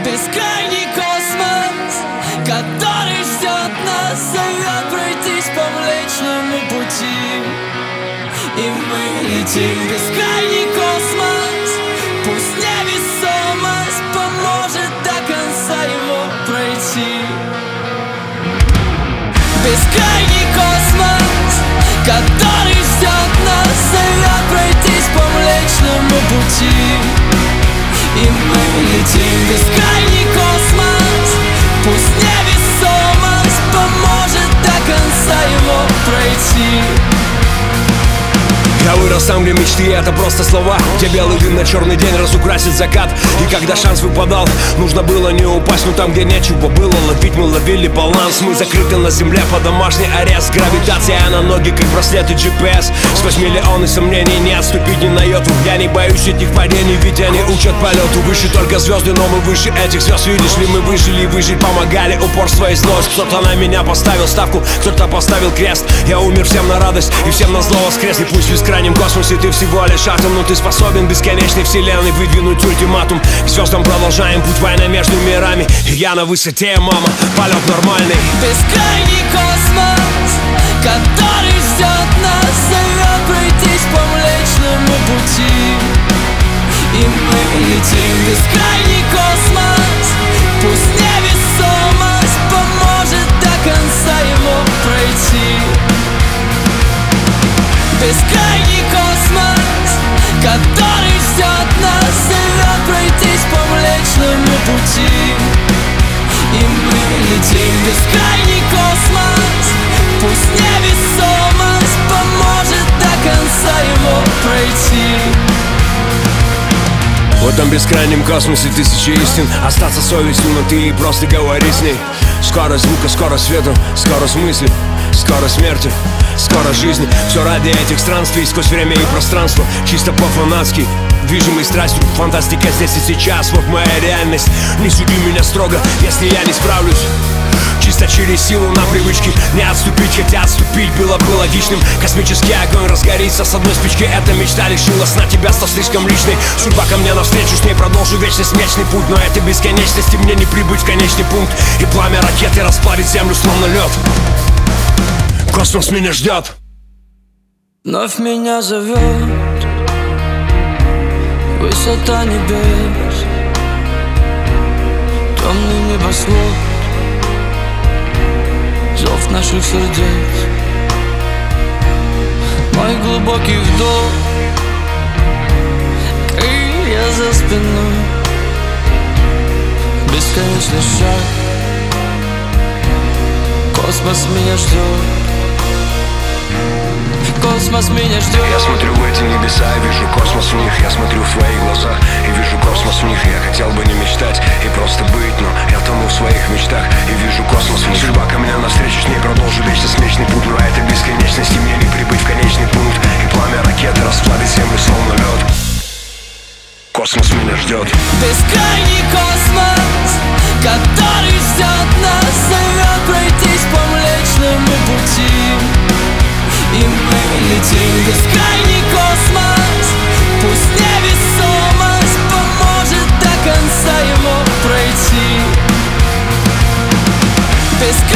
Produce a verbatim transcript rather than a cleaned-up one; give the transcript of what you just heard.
Бескрайний космос, который ждет нас, зовет пройтись по Млечному пути. И мы летим в бескрайний космос, пусть невесомость поможет до конца его пройти. Бескрайний космос, который ждет нас, зовет пройтись по Млечному пути. И мы летим в бескрайний космос, пусть невесомость поможет до конца его пройти. Я вырос там, где мечты — это просто слова, где белый дым на черный день разукрасит закат. И когда шанс выпадал, нужно было не упасть. Но там, где нечего было ловить, мы ловили баланс. Мы закрыты на земле под домашний арест. Гравитация на ноги, как браслеты джи пи эс. Сквозь миллионы сомнений не отступить ни на йоту. Я не боюсь этих падений, ведь они учат полету. Выше только звезды, но мы выше этих звезд. Видишь ли, мы выжили и выжить помогали. Упорство и злость. Кто-то на меня поставил ставку, кто-то поставил крест. Я умер всем на радость и всем на зло воскрес. И пусть в бескрайнем космосе ты всего лишь атом, но ты способен бесконечной вселенной выдвинуть ультиматум. К звездам продолжаем путь, война между мирами. И я на высоте, мама, полет нормальный. Бескрайний космос, который ждет нас, зовет пройтись по Млечному пути. И мы летим в бескрайний космос, пусть невесомость поможет до конца его пройти. Бескрайний космос, который ждет нас, зовет пройтись по Млечному пути. И мы летим в бескрайний космос, пусть невесомость поможет до конца его пройти. В этом бескрайнем космосе тысячи истин. Остаться совестью, но ты просто говори с ней. Скорость звука, скорость света, скорость мысли, скорость смерти, скорость жизни. Все ради этих странствий сквозь время и пространство. Чисто по-фанатски, движимый страстью. Фантастика здесь и сейчас, вот моя реальность. Не суди меня строго, если я не справлюсь. Чисто через силу на привычке не отступить, хотя отступить было бы логичным. Космический огонь разгорится с одной спички. Эта мечта лишилась на тебя, стал слишком личной. Судьба ко мне навстречу, с ней продолжу вечность, млечный путь. Но этой бесконечности мне не прибыть в конечный пункт. И пламя ракеты расплавит землю словно лед. Космос меня ждет. Вновь меня зовет высота небес, темный небосвод, зов наших сердец. Мой глубокий вдох, крылья за спиной, бесконечный шаг. Космос меня ждет. Космос меня ждет. Я смотрю в эти небеса и вижу космос в них. Я смотрю в твои глаза и вижу космос в них. Я хотел бы не мечтать и просто быть, но я тону в своих мечтах и вижу космос в них. Судьба ко мне навстречу, с ней продолжу вечность, млечный путь. Но этой бесконечности мне не прибыть в конечный пункт. И пламя ракеты расплавит землю словно лед. Космос меня ждет. Бескрайний космос, который ждет нас, зовет пройтись по Млечному пути. И мы летим в бескрайний космос, пусть невесомость поможет до конца его пройти. Бескрайний